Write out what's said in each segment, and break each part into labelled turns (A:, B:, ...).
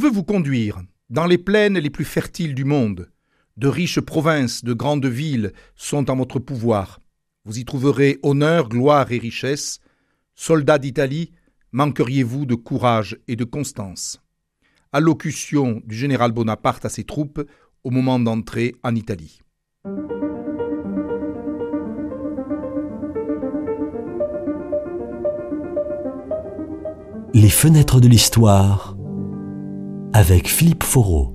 A: veux vous conduire dans les plaines les plus fertiles du monde. De riches provinces, de grandes villes sont en votre pouvoir. Vous y trouverez honneur, gloire et richesse. Soldats d'Italie, manqueriez-vous de courage et de constance? Allocution du général Bonaparte à ses troupes au moment d'entrer en Italie.
B: Les fenêtres de l'histoire avec Philippe Foreau.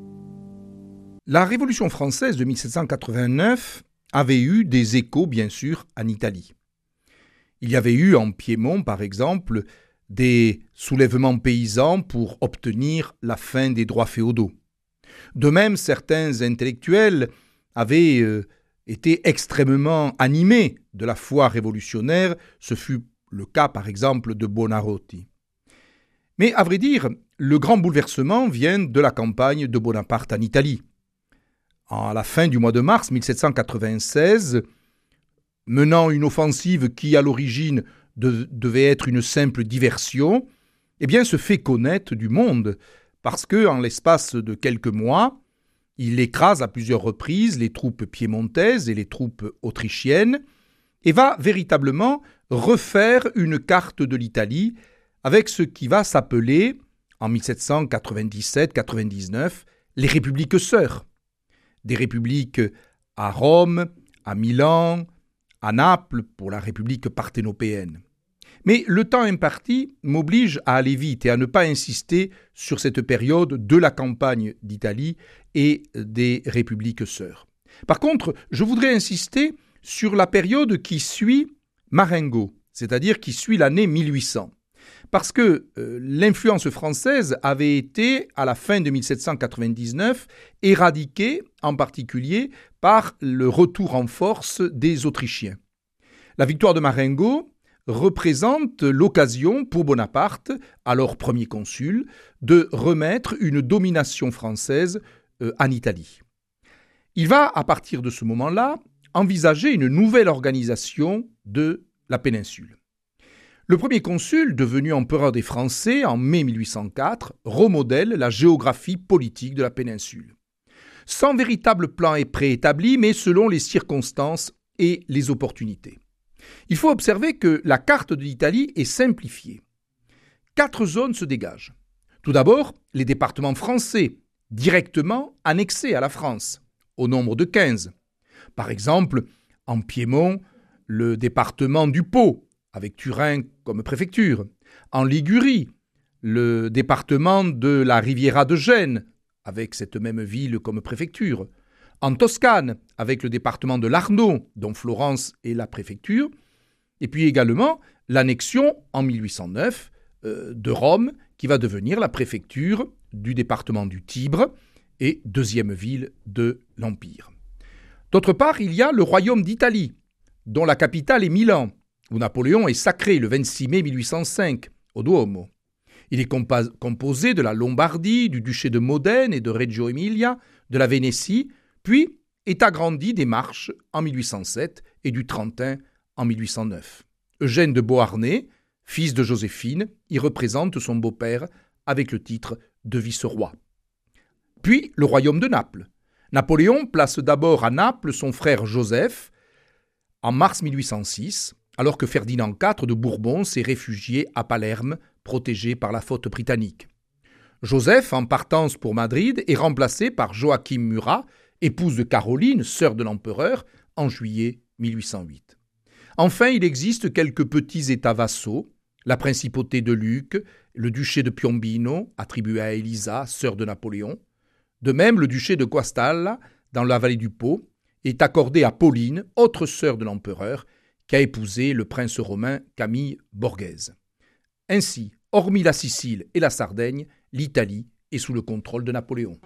A: La Révolution française de 1789 avait eu des échos, bien sûr, en Italie. Il y avait eu en Piémont, par exemple, des soulèvements paysans pour obtenir la fin des droits féodaux. De même, certains intellectuels avaient été extrêmement animés de la foi révolutionnaire. Ce fut le cas, par exemple, de Buonarroti. Mais à vrai dire, le grand bouleversement vient de la campagne de Bonaparte en Italie. À la fin du mois de mars 1796, menant une offensive qui, à l'origine, devait être une simple diversion, se fait connaître du monde, parce que, en l'espace de quelques mois, il écrase à plusieurs reprises les troupes piémontaises et les troupes autrichiennes, et va véritablement refaire une carte de l'Italie avec ce qui va s'appeler, en 1797-99, les républiques sœurs. Des républiques à Rome, à Milan, à Naples pour la République parthénopéenne. Mais le temps imparti m'oblige à aller vite et à ne pas insister sur cette période de la campagne d'Italie et des républiques sœurs. Par contre, je voudrais insister sur la période qui suit Marengo, c'est-à-dire qui suit l'année 1800. Parce que l'influence française avait été, à la fin de 1799, éradiquée en particulier par le retour en force des Autrichiens. La victoire de Marengo représente l'occasion pour Bonaparte, alors premier consul, de remettre une domination française en Italie. Il va, à partir de ce moment-là, envisager une nouvelle organisation de la péninsule. Le premier consul, devenu empereur des Français en mai 1804, remodèle la géographie politique de la péninsule. Sans véritable plan préétabli, mais selon les circonstances et les opportunités. Il faut observer que la carte de l'Italie est simplifiée. 4 zones se dégagent. Tout d'abord, les départements français, directement annexés à la France, au nombre de 15. Par exemple, en Piémont, le département du Pô, avec Turin comme préfecture. En Ligurie, le département de la Riviera de Gênes, avec cette même ville comme préfecture. En Toscane, avec le département de l'Arno, dont Florence est la préfecture. Et puis également l'annexion en 1809 de Rome, qui va devenir la préfecture du département du Tibre et deuxième ville de l'Empire. D'autre part, il y a le royaume d'Italie, dont la capitale est Milan, où Napoléon est sacré le 26 mai 1805 au Duomo. Il est composé de la Lombardie, du duché de Modène et de Reggio Emilia, de la Vénétie, puis est agrandi des Marches en 1807 et du Trentin en 1809. Eugène de Beauharnais, fils de Joséphine, y représente son beau-père avec le titre de vice-roi. Puis le royaume de Naples. Napoléon place d'abord à Naples son frère Joseph en mars 1806, alors que Ferdinand IV de Bourbon s'est réfugié à Palerme, protégé par la flotte britannique. Joseph, en partance pour Madrid, est remplacé par Joachim Murat, épouse de Caroline, sœur de l'empereur, en juillet 1808. Enfin, il existe quelques petits États vassaux, la principauté de Lucques, le duché de Piombino, attribué à Elisa, sœur de Napoléon. De même, le duché de Guastalla, dans la vallée du Pô, est accordé à Pauline, autre sœur de l'empereur, qui a épousé le prince romain Camille Borghese. Ainsi, hormis la Sicile et la Sardaigne, l'Italie est sous le contrôle de Napoléon.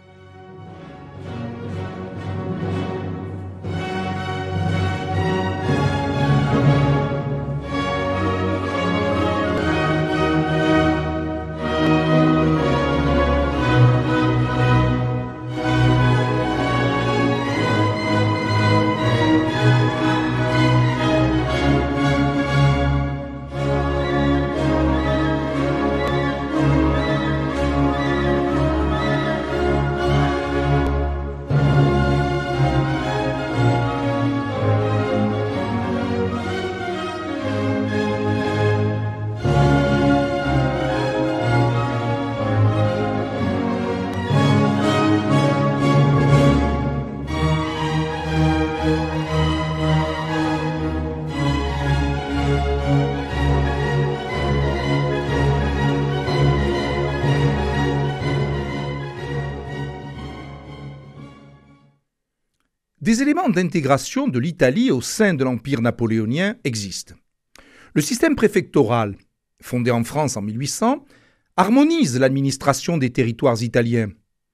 A: Des éléments d'intégration de l'Italie au sein de l'Empire napoléonien existent. Le système préfectoral, fondé en France en 1800, harmonise l'administration des territoires italiens.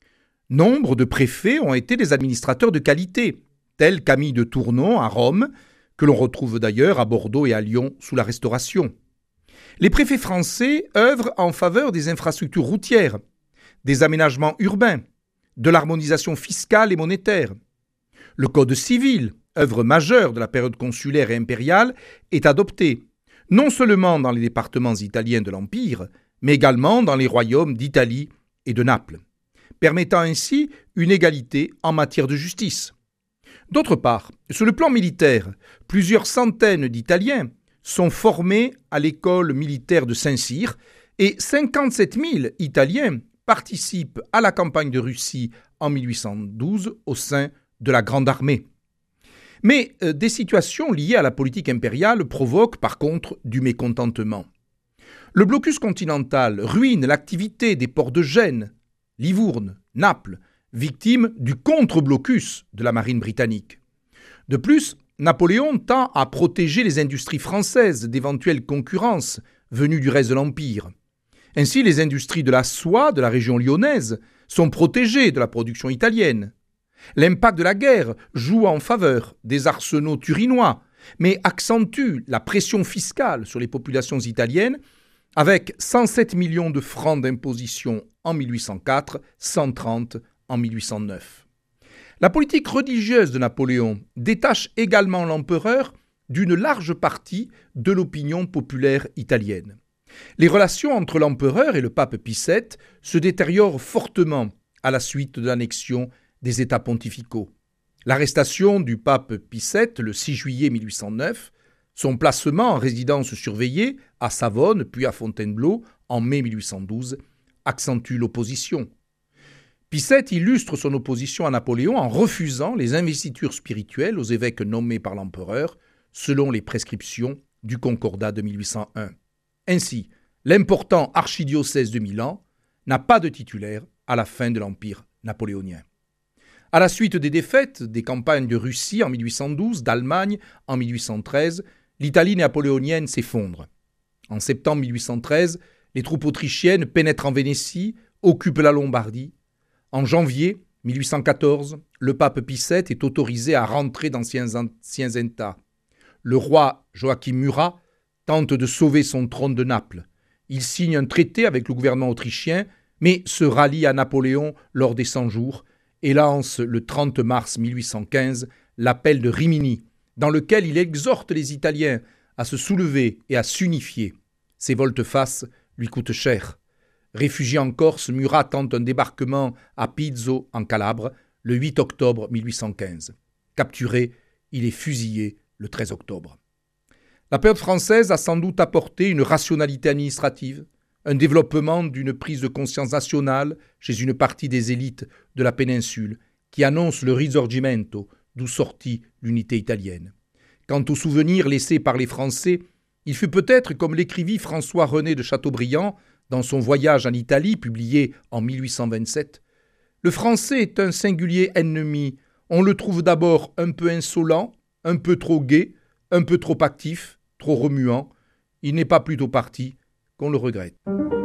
A: Nombre de préfets ont été des administrateurs de qualité, tels Camille de Tournon à Rome, que l'on retrouve d'ailleurs à Bordeaux et à Lyon sous la Restauration. Les préfets français œuvrent en faveur des infrastructures routières, des aménagements urbains, de l'harmonisation fiscale et monétaire. Le Code civil, œuvre majeure de la période consulaire et impériale, est adopté, non seulement dans les départements italiens de l'Empire, mais également dans les royaumes d'Italie et de Naples, permettant ainsi une égalité en matière de justice. D'autre part, sur le plan militaire, plusieurs centaines d'Italiens sont formés à l'école militaire de Saint-Cyr et 57 000 Italiens participent à la campagne de Russie en 1812 au sein de la Grande Armée. Mais des situations liées à la politique impériale provoquent par contre du mécontentement. Le blocus continental ruine l'activité des ports de Gênes, Livourne, Naples, victimes du contre-blocus de la marine britannique. De plus, Napoléon tend à protéger les industries françaises d'éventuelles concurrences venues du reste de l'Empire. Ainsi, les industries de la soie de la région lyonnaise sont protégées de la production italienne. L'impact de la guerre joue en faveur des arsenaux turinois, mais accentue la pression fiscale sur les populations italiennes avec 107 millions de francs d'imposition en 1804, 130 en 1809. La politique religieuse de Napoléon détache également l'empereur d'une large partie de l'opinion populaire italienne. Les relations entre l'empereur et le pape Pie VII se détériorent fortement à la suite de l'annexion des États pontificaux. L'arrestation du pape Pie VII le 6 juillet 1809, son placement en résidence surveillée à Savone puis à Fontainebleau en mai 1812 accentue l'opposition. Pie VII illustre son opposition à Napoléon en refusant les investitures spirituelles aux évêques nommés par l'empereur selon les prescriptions du Concordat de 1801. Ainsi, l'important archidiocèse de Milan n'a pas de titulaire à la fin de l'Empire napoléonien. À la suite des défaites des campagnes de Russie en 1812, d'Allemagne en 1813, l'Italie napoléonienne s'effondre. En septembre 1813, les troupes autrichiennes pénètrent en Vénétie, occupent la Lombardie. En janvier 1814, le pape Pie VII est autorisé à rentrer dans Cienzenta. Le roi Joachim Murat tente de sauver son trône de Naples. Il signe un traité avec le gouvernement autrichien, mais se rallie à Napoléon lors des 100 jours et lance le 30 mars 1815 l'appel de Rimini, dans lequel il exhorte les Italiens à se soulever et à s'unifier. Ces volte-face lui coûtent cher. Réfugié en Corse, Murat tente un débarquement à Pizzo, en Calabre, le 8 octobre 1815. Capturé, il est fusillé le 13 octobre. La période française a sans doute apporté une rationalité administrative, un développement d'une prise de conscience nationale chez une partie des élites de la péninsule qui annonce le risorgimento, d'où sortit l'unité italienne. Quant aux souvenirs laissés par les Français, il fut peut-être comme l'écrivit François-René de Chateaubriand dans son Voyage en Italie, publié en 1827. Le Français est un singulier ennemi. On le trouve d'abord un peu insolent, un peu trop gai, un peu trop actif, trop remuant. Il n'est pas plutôt parti qu'on le regrette.